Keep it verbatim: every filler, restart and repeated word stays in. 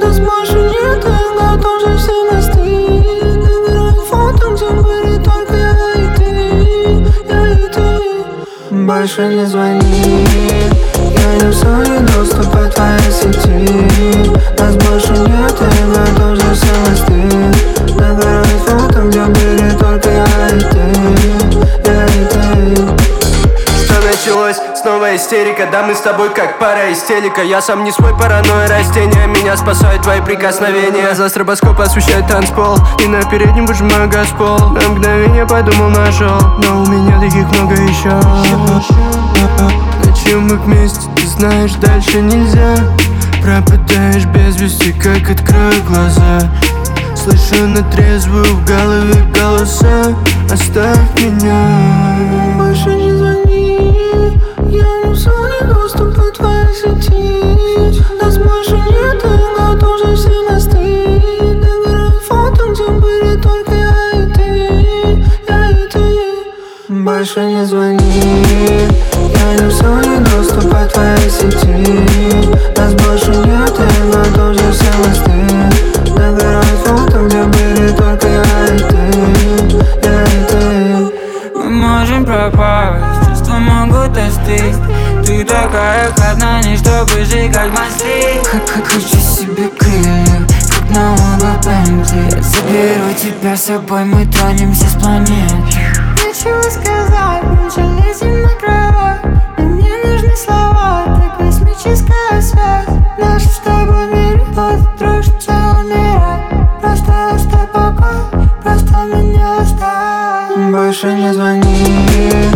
Нас больше нет, я готов же все мосты. Набираю фото, где были только я и ты, я и ты. Больше не звони, я не усвою доступ от твоей сети. Нас больше нет, я готов же все мосты. Набираю фото, где были только я и ты, я и ты. Началось снова истерика, да мы с тобой как пара из телека. Я сам не свой, паранойя растения, меня спасают твои прикосновения. За стробоскоп освещает танцпол, и на переднем выжимаю газпол. На мгновение подумал, нашел, но у меня таких много еще. Ночью мы вместе, ты знаешь, дальше нельзя. Пропадаешь без вести, как открою глаза. Слышу на трезвую в голове голоса. Оставь меня. Больше не звони, я не усвою доступ от твоей сети. Нас больше нет, я готов же все мосты. Набираю фото, где были только я и ты, я и ты. Больше не звони, я не усвою доступ от твоей сети. Нас больше нет, я готов же все мосты. Набираю фото, где были только я и ты, я и ты. Мы можем пропасть, чувства могут остыть. Ты такая одна, не чтобы сжигать мосты. Хочу себе крылья, как на оба Бентли. Я заберу тебя с собой, мы тронемся с планеты. Нечего сказать, мы лезем на кровать. Но мне нужны слова, так космическая связь. Наш с тобой мир, вот дружится умирать. Просто оставь покой, просто меня оставь. Больше не звони,